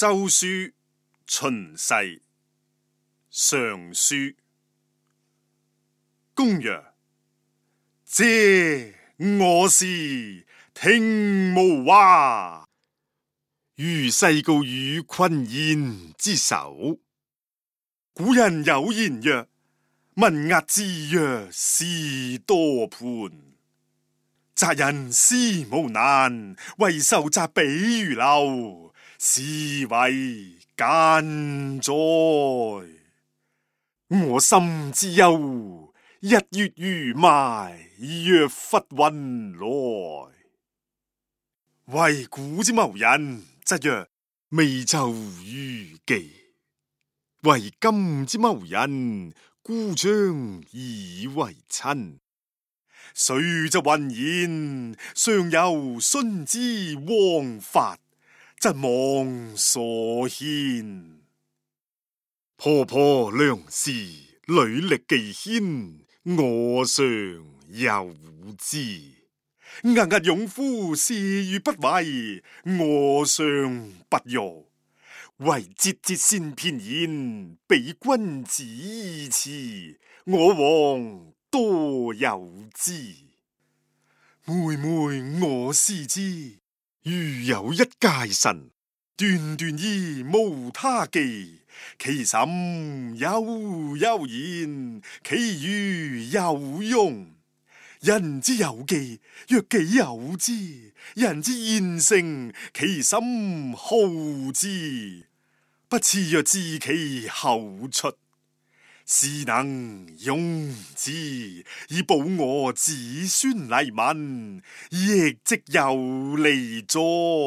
周書秦誓上書。公曰：嗟我是聽無華， 余世告與群燕之首。 古人有言曰：文壓之曰士多判。擇人思無難，為受責比如流，是謂奸哉！ 我心之憂，日月如霾，若忽雲來。 為古之謀人，則曰微袖餘悸；為今之謀人，孤將以為親。 雖則渾然，尚有舜之王法，則忘所獻。 婆婆娘事，履歷既軒，我尚有之。 巍巍勇夫，事與不為，我尚不欲。 惟節節先偏袒，比君子以辭，我王多有之。 妹妹我思之， 如有一介臣， 斷斷而無他技，其心悠悠然，其餘有用。人之有技，若己有之；人之焉性，其心好之。不賜若知其後出，是能用之以保我子孫黎民，亦即有利哉！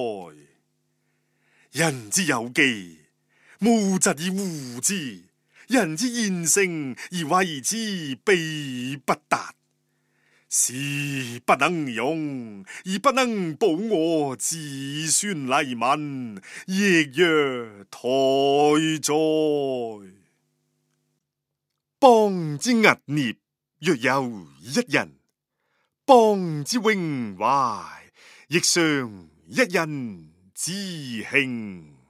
人之有技，務疾而護之；人之焉性，而為之必不達。是不能用，而不能保我子孫黎民，亦若殆哉！ 邦之屹孽，若有一人；邦之榮懷，亦尚一人之慶。